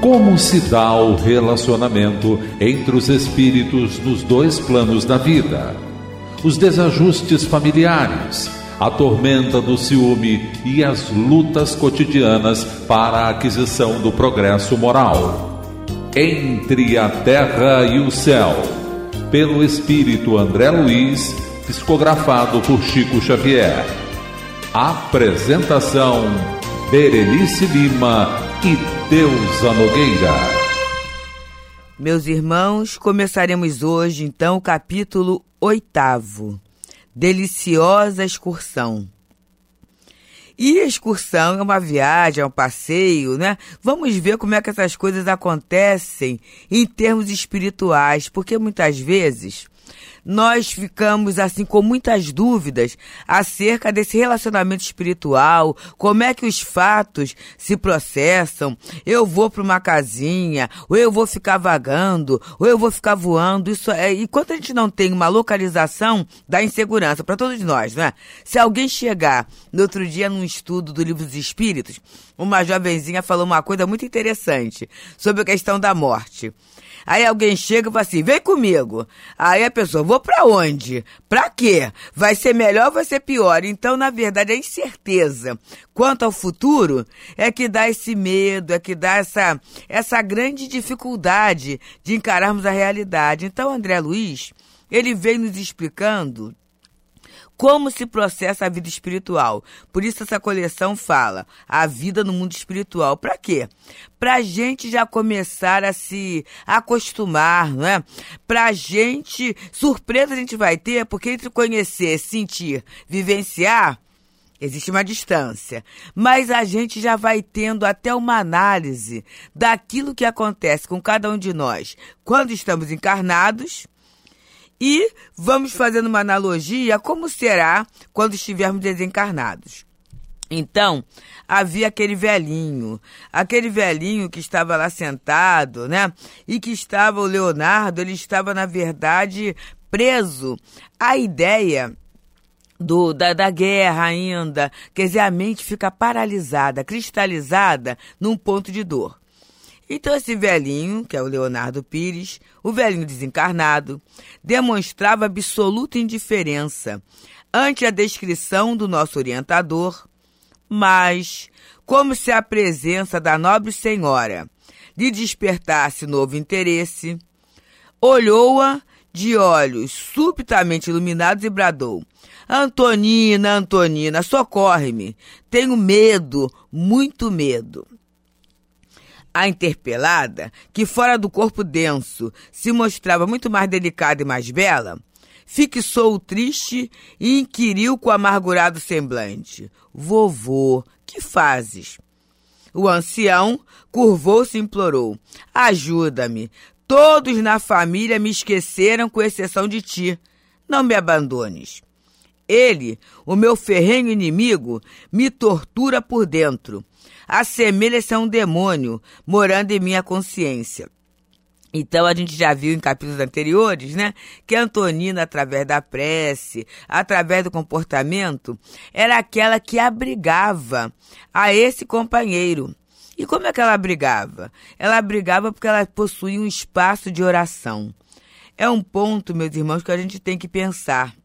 Como se dá o relacionamento entre os espíritos nos dois planos da vida? Os desajustes familiares, a tormenta do ciúme e as lutas cotidianas para a aquisição do progresso moral. Entre a Terra e o Céu, pelo espírito André Luiz, psicografado por Chico Xavier. Apresentação: Berenice Lima e Deusa Nogueira. Meus irmãos, começaremos hoje então o capítulo 8º, Deliciosa Excursão. E excursão é uma viagem, é um passeio, né? Vamos ver como é que essas coisas acontecem em termos espirituais, porque muitas vezes nós ficamos assim com muitas dúvidas acerca desse relacionamento espiritual, como é que os fatos se processam. Eu vou para uma casinha, ou eu vou ficar vagando, ou eu vou ficar voando. Isso enquanto a gente não tem uma localização, dá insegurança para todos nós, né? Se alguém chegar no outro dia num estudo do Livro dos Espíritos, uma jovenzinha falou uma coisa muito interessante sobre a questão da morte. Aí alguém chega e fala assim, vem comigo. Aí a pessoa, vou pra onde? Pra quê? Vai ser melhor ou vai ser pior? Então, na verdade, a incerteza quanto ao futuro é que dá esse medo, é que dá essa grande dificuldade de encararmos a realidade. Então, André Luiz, ele vem nos explicando como se processa a vida espiritual. Por isso essa coleção fala a vida no mundo espiritual. Para quê? Para a gente já começar a se acostumar, não é? Para a gente, surpresa a gente vai ter, porque entre conhecer, sentir, vivenciar, existe uma distância. Mas a gente já vai tendo até uma análise daquilo que acontece com cada um de nós quando estamos encarnados. E vamos fazendo uma analogia como será quando estivermos desencarnados. Então, havia aquele velhinho que estava lá sentado, né? E que estava, o Leonardo, ele estava, na verdade, preso à ideia da guerra ainda. Quer dizer, a mente fica paralisada, cristalizada num ponto de dor. Então esse velhinho, que é o Leonardo Pires, o velhinho desencarnado, demonstrava absoluta indiferença ante a descrição do nosso orientador, mas, como se a presença da nobre senhora lhe despertasse novo interesse, olhou-a de olhos subitamente iluminados e bradou, Antonina, Antonina, socorre-me, tenho medo, muito medo. A interpelada, que fora do corpo denso se mostrava muito mais delicada e mais bela, fixou-o triste e inquiriu com amargurado semblante. Vovô, que fazes? O ancião curvou-se e implorou. Ajuda-me. Todos na família me esqueceram com exceção de ti. Não me abandones. Ele, o meu ferrenho inimigo, me tortura por dentro. Assemelha-se a um demônio morando em minha consciência. Então, a gente já viu em capítulos anteriores, né, que a Antonina, através da prece, através do comportamento, era aquela que abrigava a esse companheiro. E como é que ela abrigava? Ela abrigava porque ela possuía um espaço de oração. É um ponto, meus irmãos, que a gente tem que pensar.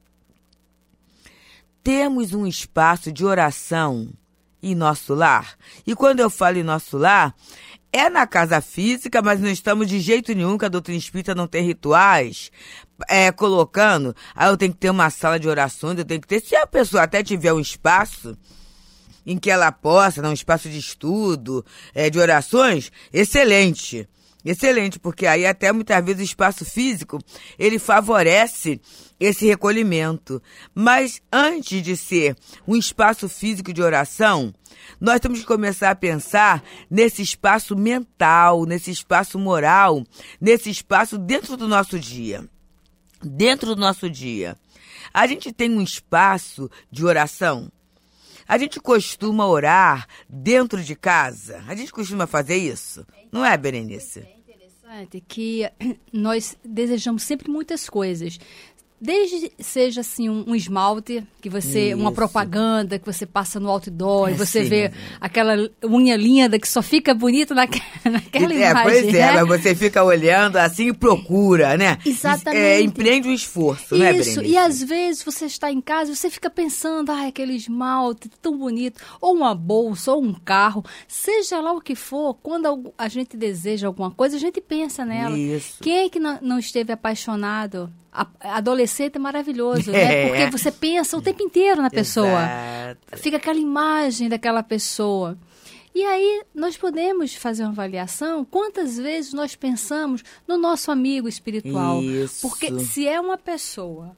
Temos um espaço de oração em nosso lar. E quando eu falo em nosso lar, é na casa física, mas não estamos de jeito nenhum, que a doutrina espírita não tem rituais, colocando, eu tenho que ter uma sala de orações, eu tenho que ter, se a pessoa até tiver um espaço em que ela possa, um espaço de estudo, de orações, excelente. Excelente, porque aí até muitas vezes o espaço físico, ele favorece esse recolhimento. Mas antes de ser um espaço físico de oração, nós temos que começar a pensar nesse espaço mental, nesse espaço moral, nesse espaço dentro do nosso dia. Dentro do nosso dia. A gente tem um espaço de oração. A gente costuma orar dentro de casa. A gente costuma fazer isso. Não é, Berenice? É interessante que nós desejamos sempre muitas coisas. Desde seja assim um esmalte que você, uma propaganda que você passa no outdoor, e você vê aquela unha linda que só fica bonita naquela imagem. Pois é, mas você fica olhando assim e procura, né? Exatamente. Empreende um esforço, né, Berenice? Isso, e às vezes você está em casa e você fica pensando, aquele esmalte tão bonito, ou uma bolsa, ou um carro, seja lá o que for, quando a gente deseja alguma coisa, a gente pensa nela. Isso. Quem é que não esteve apaixonado? Adolescente é maravilhoso, né? Porque você pensa o tempo inteiro na pessoa. Exato. Fica aquela imagem daquela pessoa. E aí nós podemos fazer uma avaliação quantas vezes nós pensamos no nosso amigo espiritual. Isso. Porque se é uma pessoa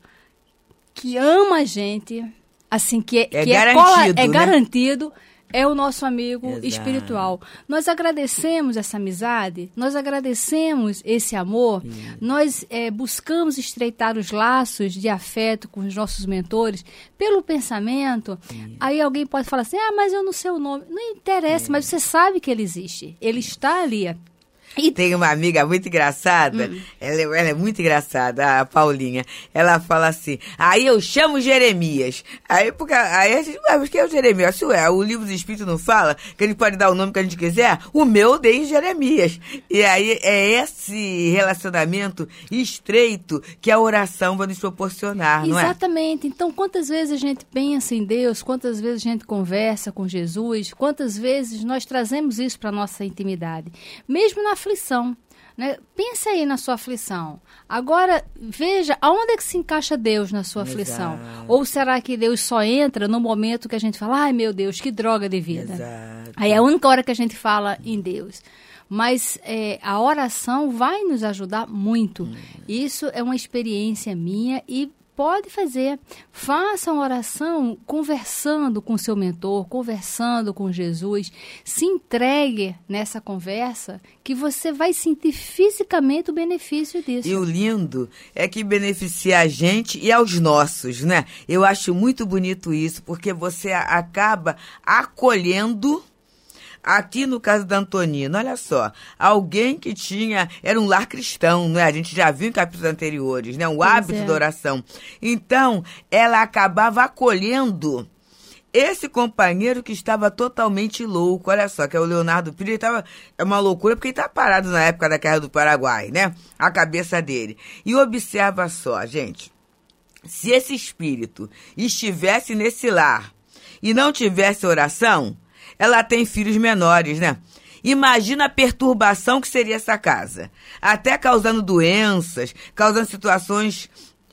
que ama a gente, assim, que é garantido, é o nosso amigo espiritual. Nós agradecemos essa amizade, nós agradecemos esse amor, nós buscamos estreitar os laços de afeto com os nossos mentores pelo pensamento. Aí alguém pode falar assim, mas eu não sei o nome. Não interessa, mas você sabe que ele existe. Ele está ali. E tem uma amiga muito engraçada, ela é muito engraçada, a Paulinha. Ela fala assim, aí eu chamo Jeremias. Aí a gente, mas quem é o Jeremias? Se o livro do Espírito não fala que a gente pode dar o nome que a gente quiser, o meu dei Jeremias. E aí é esse relacionamento estreito que a oração vai nos proporcionar, não é? Exatamente. Então, quantas vezes a gente pensa em Deus, quantas vezes a gente conversa com Jesus, quantas vezes nós trazemos isso para a nossa intimidade. Mesmo na aflição, né? Pensa aí na sua aflição. Agora, veja, aonde é que se encaixa Deus na sua aflição? Ou será que Deus só entra no momento que a gente fala, ai meu Deus, que droga de vida. Exato. Aí é a única hora que a gente fala em Deus. Mas a oração vai nos ajudar muito. Isso é uma experiência minha e pode fazer. Faça uma oração conversando com seu mentor, conversando com Jesus. Se entregue nessa conversa que você vai sentir fisicamente o benefício disso. E o lindo é que beneficia a gente e aos nossos, né? Eu acho muito bonito isso, porque você acaba acolhendo. Aqui no caso da Antonina, olha só, alguém que era um lar cristão, né? A gente já viu em capítulos anteriores, né? Um hábito da oração. Então, ela acabava acolhendo esse companheiro que estava totalmente louco, olha só, que é o Leonardo Filho, é uma loucura porque ele estava parado na época da Guerra do Paraguai, né? A cabeça dele. E observa só, gente, se esse espírito estivesse nesse lar e não tivesse oração, ela tem filhos menores, né? Imagina a perturbação que seria essa casa. Até causando doenças, causando situações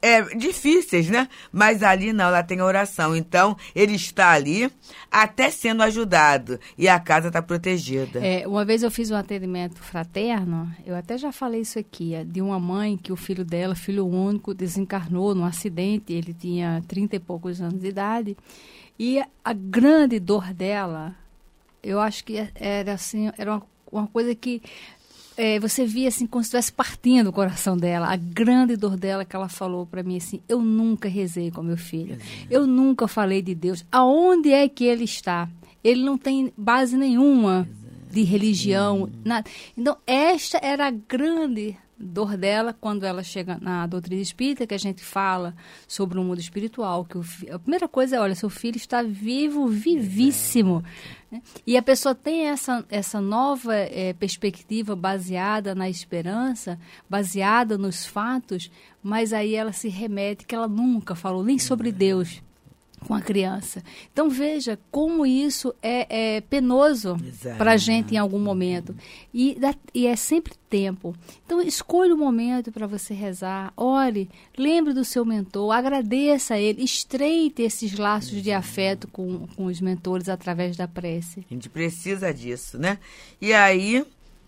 difíceis, né? Mas ali não, ela tem oração. Então, ele está ali até sendo ajudado. E a casa está protegida. Uma vez eu fiz um atendimento fraterno, eu até já falei isso aqui, de uma mãe que o filho dela, filho único, desencarnou num acidente. Ele tinha 30 e poucos anos de idade. E a grande dor dela, eu acho que era assim, era uma coisa que você via assim, como se estivesse partindo o coração dela. A grande dor dela que ela falou para mim assim, eu nunca rezei com meu filho, eu nunca falei de Deus. Aonde é que ele está? Ele não tem base nenhuma de religião, nada. Então, esta era a grande dor dela quando ela chega na doutrina espírita, que a gente fala sobre o mundo espiritual, que a primeira coisa é, olha, seu filho está vivo, vivíssimo. Né? E a pessoa tem essa nova perspectiva baseada na esperança, baseada nos fatos, mas aí ela se remete que ela nunca falou nem sobre Deus com a criança. Então, veja como isso é penoso para a gente em algum momento. E é sempre tempo. Então, escolha um momento para você rezar. Ore, lembre do seu mentor, agradeça a ele, estreite esses laços de afeto com os mentores através da prece. A gente precisa disso, né? E aí,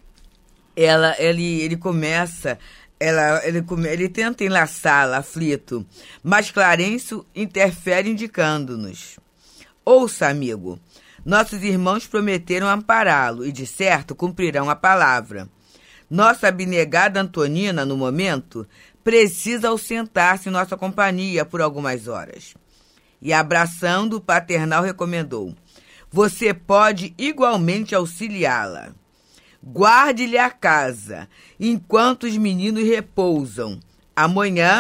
ele começa... Ele tenta enlaçá-la, aflito, mas Clarencio interfere indicando-nos. Ouça, amigo, nossos irmãos prometeram ampará-lo e, de certo, cumprirão a palavra. Nossa abnegada Antonina, no momento, precisa ausentar-se em nossa companhia por algumas horas. E, abraçando, o paternal recomendou, você pode igualmente auxiliá-la. Guarde-lhe a casa, enquanto os meninos repousam. Amanhã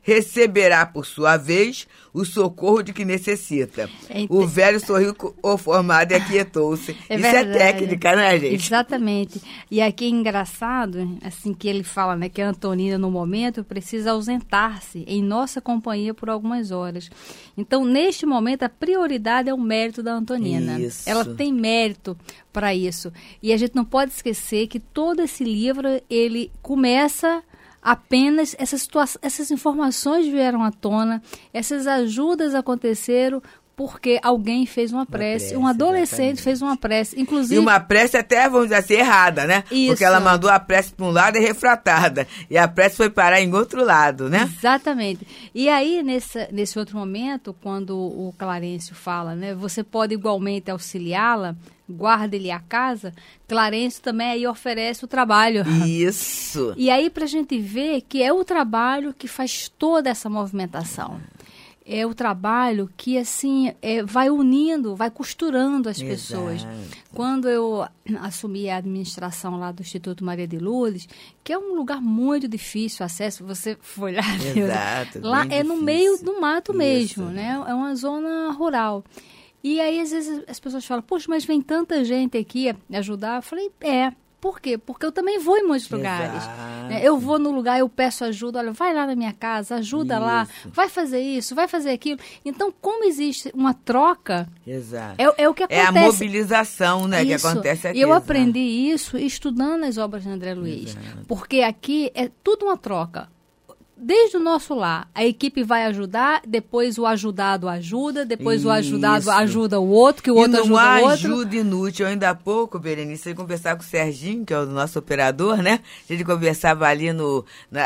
receberá, por sua vez, o socorro de que necessita. O velho sorriu conformado e aquietou-se. Isso verdade. É técnica, né, gente? Exatamente. E aqui é engraçado, assim, que ele fala, né, que a Antonina, no momento, precisa ausentar-se em nossa companhia por algumas horas. Então, neste momento, a prioridade é o mérito da Antonina. Isso. Ela tem mérito para isso. E a gente não pode esquecer que todo esse livro, ele começa apenas essas informações vieram à tona, essas ajudas aconteceram porque alguém fez uma prece, um adolescente exatamente. Fez uma prece, inclusive... E uma prece até, vamos dizer assim, errada, né? Isso. Porque ela mandou a prece para um lado e refratada, e a prece foi parar em outro lado, né? Exatamente. E aí, nesse outro momento, quando o Clarencio fala, né, você pode igualmente auxiliá-la, guarde-lhe a casa, Clarencio também aí oferece o trabalho. Isso. E aí, para a gente ver que é o trabalho que faz toda essa movimentação. É o trabalho que, assim, vai unindo, vai costurando as pessoas. Quando eu assumi a administração lá do Instituto Maria de Lourdes, que é um lugar muito difícil, acesso, você foi lá, exato, lá é no difícil. Meio do mato mesmo, né? É uma zona rural. E aí, às vezes, as pessoas falam, poxa, mas vem tanta gente aqui ajudar. Eu falei, por quê? Porque eu também vou em muitos lugares. Né? Eu vou no lugar, eu peço ajuda, olha, vai lá na minha casa, ajuda lá, vai fazer isso, vai fazer aquilo. Então, como existe uma troca, exato. É o que acontece. É a mobilização, né, isso. Que acontece aqui. Eu aprendi isso estudando as obras de André Luiz. Exato. Porque aqui é tudo uma troca. Desde o nosso lar, a equipe vai ajudar, depois o ajudado ajuda, depois o ajudado ajuda o outro, que o outro ajuda o outro. Não há ajuda inútil. Ainda há pouco, Berenice, eu ia conversar com o Serginho, que é o nosso operador, né? A gente conversava ali no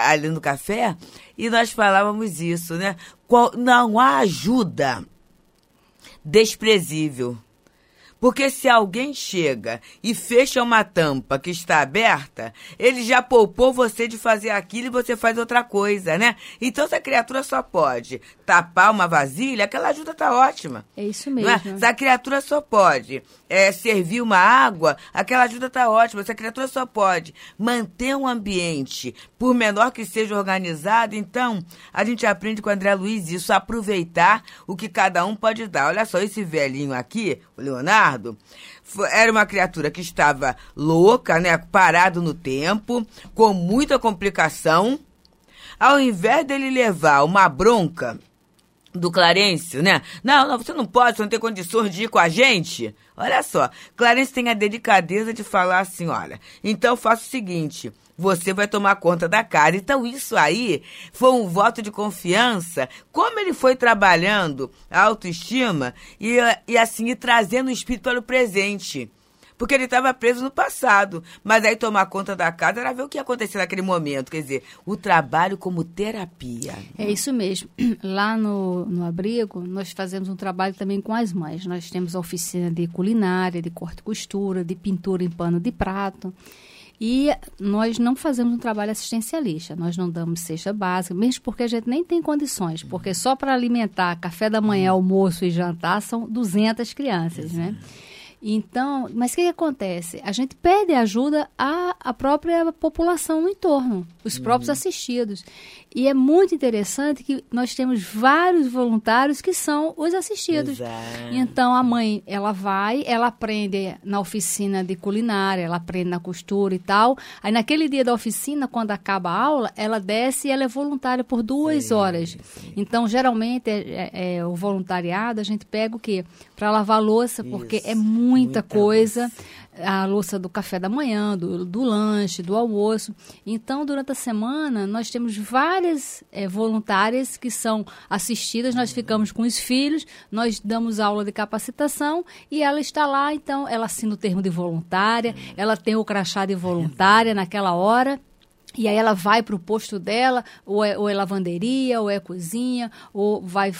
café e nós falávamos isso, né? Não há ajuda desprezível. Porque se alguém chega e fecha uma tampa que está aberta, ele já poupou você de fazer aquilo e você faz outra coisa, né? Então, se a criatura só pode tapar uma vasilha, aquela ajuda está ótima. É isso mesmo. Não é? Se a criatura só pode servir uma água, aquela ajuda está ótima. Se a criatura só pode manter um ambiente, por menor que seja organizado, então, a gente aprende com o André Luiz isso, aproveitar o que cada um pode dar. Olha só, esse velhinho aqui, o Leonardo, era uma criatura que estava louca, né, parado no tempo, com muita complicação. Ao invés dele levar uma bronca do Clarencio, né? Não, você não pode, você não tem condições de ir com a gente. Olha só, Clarencio tem a delicadeza de falar assim, olha, então faça o seguinte, você vai tomar conta da casa. Então isso aí foi um voto de confiança, como ele foi trabalhando a autoestima e assim, e trazendo o espírito para o presente. Porque ele estava preso no passado. Mas aí tomar conta da casa era ver o que ia acontecer naquele momento. Quer dizer, o trabalho como terapia. É isso mesmo. Lá no abrigo, nós fazemos um trabalho também com as mães. Nós temos a oficina de culinária, de corte e costura, de pintura em pano de prato. E nós não fazemos um trabalho assistencialista. Nós não damos cesta básica, mesmo porque a gente nem tem condições. Porque só para alimentar café da manhã, almoço e jantar são 200 crianças, né? Então, mas o que acontece? A gente pede ajuda à própria população no entorno, os próprios assistidos. E é muito interessante que nós temos vários voluntários que são os assistidos. Exato. Então, a mãe, ela aprende na oficina de culinária, ela aprende na costura e tal. Aí, naquele dia da oficina, quando acaba a aula, ela desce e ela é voluntária por 2 horas. Sim. Então, geralmente, o voluntariado, a gente pega o quê? Para lavar louça, porque é muita coisa. A louça do café da manhã, do lanche, do almoço. Então, durante a semana, nós temos várias voluntárias que são assistidas, nós ficamos com os filhos, nós damos aula de capacitação e ela está lá, então, ela assina o termo de voluntária, ela tem o crachá de voluntária naquela hora. E aí ela vai para o posto dela, ou é lavanderia, ou é cozinha, ou vai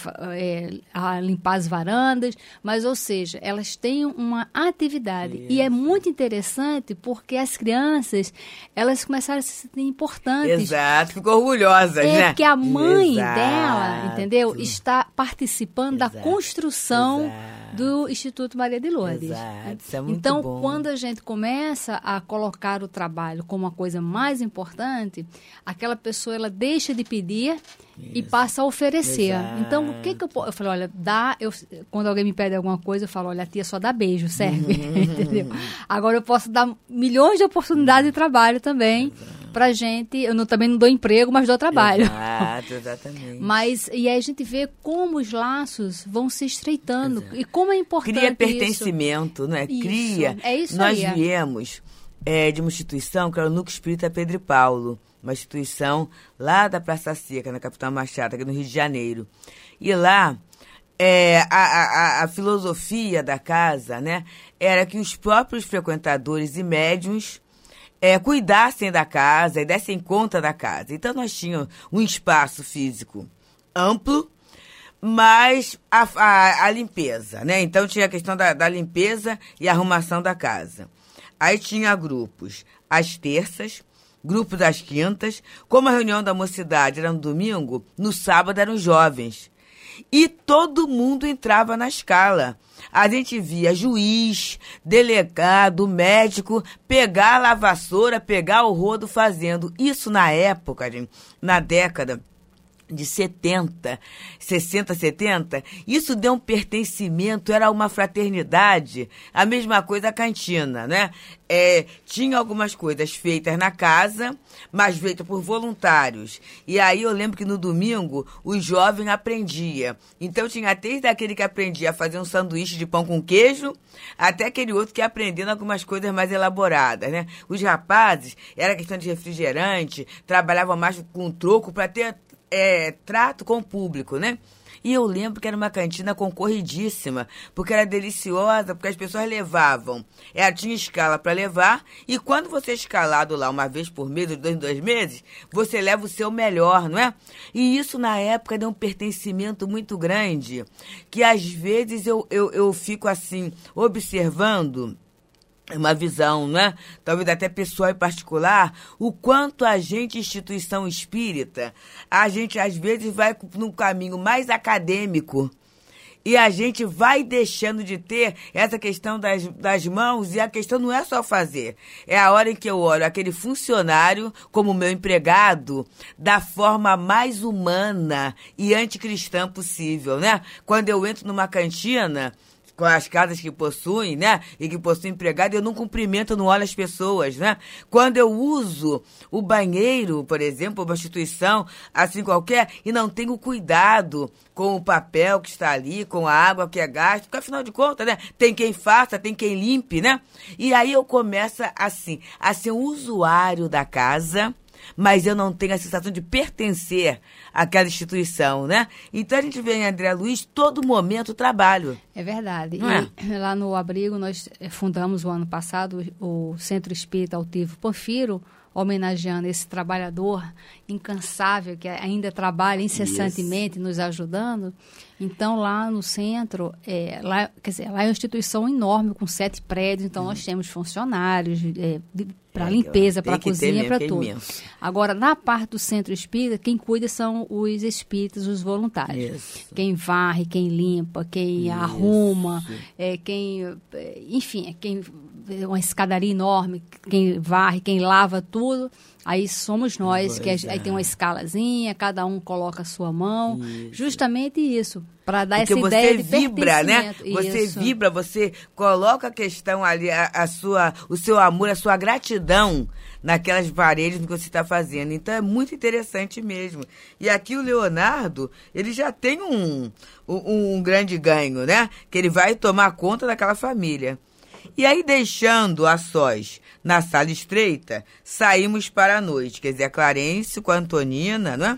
limpar as varandas. Mas, ou seja, elas têm uma atividade. Isso. E é muito interessante porque as crianças, elas começaram a se sentir importantes. Exato, ficou orgulhosas, né? Porque a mãe dela, entendeu? Está participando da construção do Instituto Maria de Lourdes. Exato, isso é muito então, bom. Quando a gente começa a colocar o trabalho como uma coisa mais importante, importante, aquela pessoa ela deixa de pedir e passa a oferecer. Exato. Então, o que eu posso... Eu falei, olha, quando alguém me pede alguma coisa, eu falo, olha, a tia só dá beijo, serve. Entendeu? Agora eu posso dar milhões de oportunidades de trabalho também pra gente. Eu também não dou emprego, mas dou trabalho. Exato, exatamente. E aí a gente vê como os laços vão se estreitando e como é importante Cria pertencimento, não é? Isso. Cria. É isso. Nós viemos de uma instituição que era o Núcleo Espírita Pedro e Paulo, uma instituição lá da Praça Seca, na capital Machado, aqui no Rio de Janeiro. E lá, a filosofia da casa, né, era que os próprios frequentadores e médiuns cuidassem da casa e dessem conta da casa. Então, nós tínhamos um espaço físico amplo, mas a limpeza, né? Então, tinha a questão da limpeza e arrumação da casa. Aí tinha grupos às terças, grupos às quintas. Como a reunião da mocidade era no domingo, no sábado eram os jovens. E todo mundo entrava na escala. A gente via juiz, delegado, médico, pegar a vassoura, pegar o rodo fazendo. Isso na época, gente, na década de 60, 60, 70, isso deu um pertencimento, era uma fraternidade, a mesma coisa a cantina, né? Tinha algumas coisas feitas na casa, mas feitas por voluntários. E aí eu lembro que no domingo o jovem aprendia. Então tinha desde aquele que aprendia a fazer um sanduíche de pão com queijo, até aquele outro que ia aprendendo algumas coisas mais elaboradas, né? Os rapazes, era questão de refrigerante, trabalhavam mais com troco para ter trato com o público, né? E eu lembro que era uma cantina concorridíssima, porque era deliciosa, porque as pessoas levavam. Tinha escala para levar, e quando você é escalado lá uma vez por mês, de 2 meses, você leva o seu melhor, não é? E isso, na época, deu um pertencimento muito grande, que às vezes eu fico assim, observando uma visão, né? Talvez até pessoal e particular, o quanto a gente, instituição espírita, a gente às vezes vai num caminho mais acadêmico e a gente vai deixando de ter essa questão das mãos, e a questão não é só fazer. É a hora em que eu olho aquele funcionário como meu empregado da forma mais humana e anticristã possível, né? Quando eu entro numa cantina, com as casas que possuem, né? E que possuem empregado, eu não cumprimento, eu não olho as pessoas, né? Quando eu uso o banheiro, por exemplo, uma instituição assim qualquer, e não tenho cuidado com o papel que está ali, com a água que é gasta, porque afinal de contas, né? Tem quem faça, tem quem limpe, né? E aí eu começo assim, a ser um usuário da casa, mas eu não tenho a sensação de pertencer àquela instituição, né? Então a gente vê em André Luiz todo momento trabalho. É verdade. E lá no abrigo nós fundamos o ano passado o Centro Espírita Altivo Panfiro, homenageando esse trabalhador incansável que ainda trabalha incessantemente nos ajudando. Então, lá no centro, lá é uma instituição enorme, com 7 prédios, então nós temos funcionários para limpeza, para cozinha, para tudo. Agora, na parte do centro espírita, quem cuida são os espíritas, os voluntários. Isso. Quem varre, quem limpa, quem arruma, enfim, quem uma escadaria enorme, quem varre, quem lava tudo, aí somos nós, aí tem uma escalazinha, cada um coloca a sua mão, justamente isso, para dar essa ideia de vibra, né? Você isso. vibra, você coloca a questão ali, o seu amor, a sua gratidão naquelas paredes que você está fazendo. Então é muito interessante mesmo. E aqui o Leonardo, ele já tem um grande ganho, né? Que ele vai tomar conta daquela família. E aí, deixando a sós na sala estreita, saímos para a noite. Quer dizer, a Clarence com a Antonina, não é?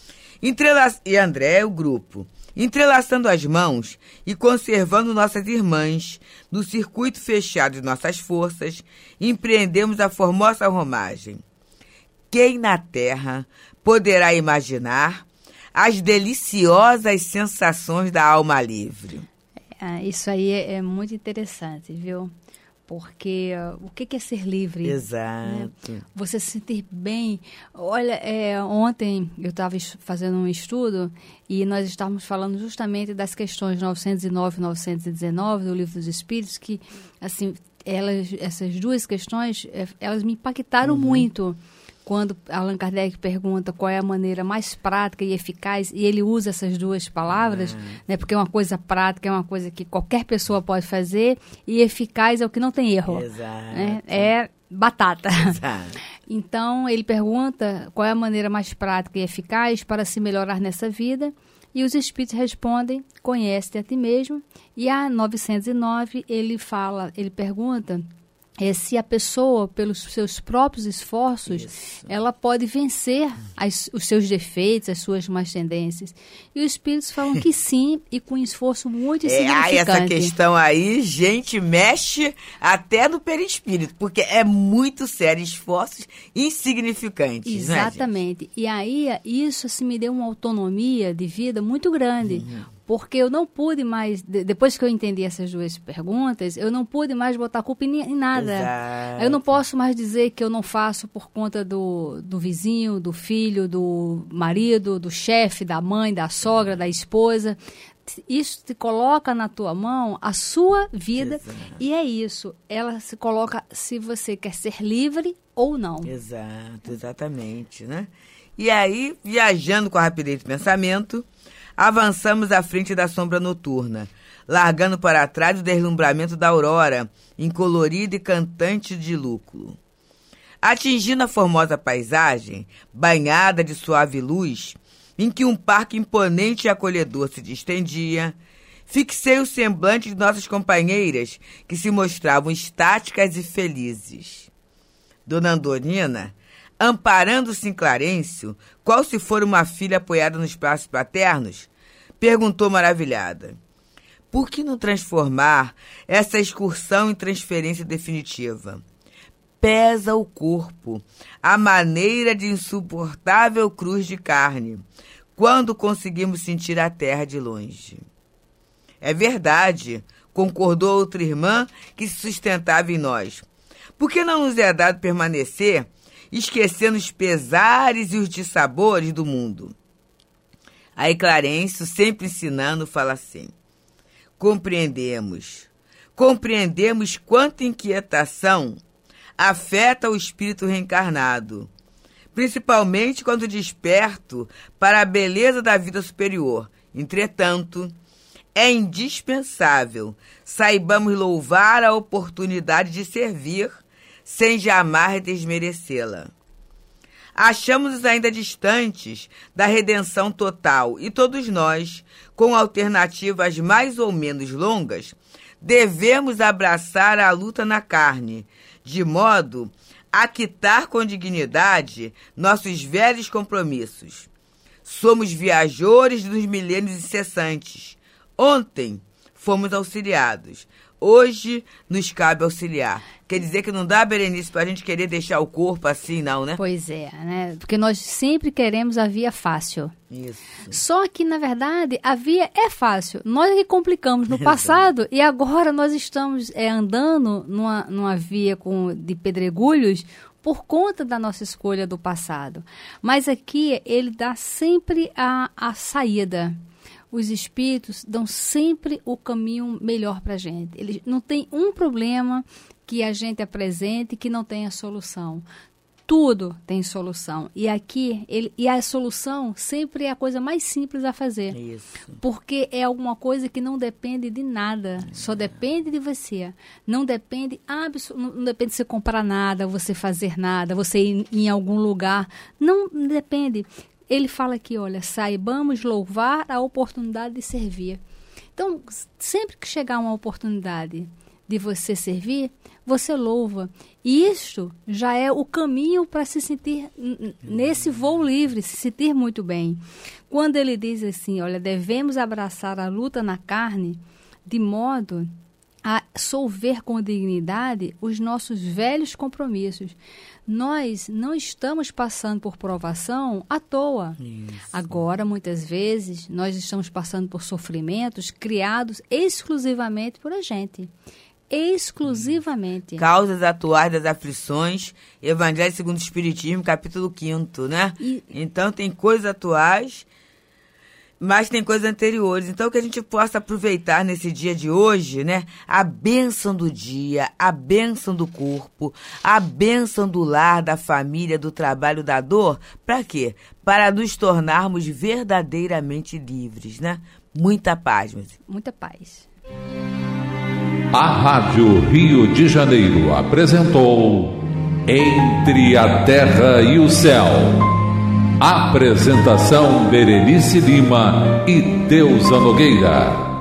E André, o grupo. Entrelaçando as mãos e conservando nossas irmãs no circuito fechado de nossas forças, empreendemos a formosa romagem. Quem na terra poderá imaginar as deliciosas sensações da alma livre? Isso aí é muito interessante, viu? Porque o que é ser livre? Exato. Né? Você se sentir bem. Olha, ontem eu estava fazendo um estudo e nós estávamos falando justamente das questões 909 e 919 do Livro dos Espíritos, que, assim, essas duas questões, elas me impactaram muito. quando Allan Kardec pergunta qual é a maneira mais prática e eficaz, e ele usa essas duas palavras, né, porque uma coisa prática é uma coisa que qualquer pessoa pode fazer, e eficaz é o que não tem erro. Exato. Né? É batata. Exato. Então, ele pergunta qual é a maneira mais prática e eficaz para se melhorar nessa vida, e os espíritos respondem: conhece-te a ti mesmo. E a 909, ele pergunta se a pessoa, pelos seus próprios esforços, ela pode vencer os seus defeitos, as suas más tendências. E os espíritos falam que sim, e com um esforço muito insignificante. Essa questão aí, gente, mexe até no perispírito, porque é muito sério, esforços insignificantes. Exatamente. Né, e aí, isso assim, me deu uma autonomia de vida muito grande. Porque eu não pude mais, depois que eu entendi essas duas perguntas, eu não pude mais botar culpa em nada. Exato. Eu não posso mais dizer que eu não faço por conta do vizinho, do filho, do marido, do chefe, da mãe, da sogra, da esposa. Isso te coloca na tua mão a sua vida. Exato. E é isso. Ela se coloca se você quer ser livre ou não. Exato, exatamente, né? E aí, viajando com a rapidez do pensamento, avançamos à frente da sombra noturna, largando para trás o deslumbramento da aurora, incolorida e cantante de lúculo. Atingindo a formosa paisagem, banhada de suave luz, em que um parque imponente e acolhedor se distendia, fixei o semblante de nossas companheiras, que se mostravam estáticas e felizes. Dona Andorina, amparando-se em Clarencio, qual se for uma filha apoiada nos braços paternos, perguntou maravilhada: por que não transformar essa excursão em transferência definitiva? Pesa o corpo, a maneira de insuportável cruz de carne, quando conseguimos sentir a terra de longe. É verdade, concordou outra irmã que se sustentava em nós. Por que não nos é dado permanecer, esquecendo os pesares e os dissabores do mundo? Aí Clarencio, sempre ensinando, fala assim: compreendemos quanta inquietação afeta o espírito reencarnado, principalmente quando desperto para a beleza da vida superior. Entretanto, é indispensável saibamos louvar a oportunidade de servir sem jamais desmerecê-la. Achamos-nos ainda distantes da redenção total e todos nós, com alternativas mais ou menos longas, devemos abraçar a luta na carne, de modo a quitar com dignidade nossos velhos compromissos. Somos viajores dos milênios incessantes. Ontem fomos auxiliados. Hoje nos cabe auxiliar. Quer dizer que não dá, Berenice, para a gente querer deixar o corpo assim, não, né? Pois é, né? Porque nós sempre queremos a via fácil. Isso. Só que, na verdade, a via é fácil. Nós é que complicamos no passado e agora nós estamos andando numa via de pedregulhos por conta da nossa escolha do passado. Mas aqui ele dá sempre a saída. Os espíritos dão sempre o caminho melhor para a gente. Eles não tem um problema que a gente apresente que não tenha solução. Tudo tem solução. E aqui, a solução sempre é a coisa mais simples a fazer. Isso. Porque é alguma coisa que não depende de nada. Só depende de você. Não depende de você comprar nada, você fazer nada, você ir em algum lugar. Não depende. Ele fala aqui, olha, saibamos louvar a oportunidade de servir. Então, sempre que chegar uma oportunidade de você servir, você louva. E isso já é o caminho para se sentir nesse voo livre, se sentir muito bem. Quando ele diz assim, olha, devemos abraçar a luta na carne, de modo a solver com dignidade os nossos velhos compromissos. Nós não estamos passando por provação à toa. Isso. Agora, muitas vezes, nós estamos passando por sofrimentos criados exclusivamente por a gente. Exclusivamente. Causas atuais das aflições, Evangelho segundo o Espiritismo, capítulo 5º, né? Então, tem coisas atuais Mas tem coisas anteriores, então que a gente possa aproveitar nesse dia de hoje, né? A bênção do dia, a bênção do corpo, a bênção do lar, da família, do trabalho, da dor. Para quê? Para nos tornarmos verdadeiramente livres, né? Muita paz, meu Deus. Muita paz. A Rádio Rio de Janeiro apresentou Entre a Terra e o Céu. Apresentação Berenice Lima e Deusa Nogueira.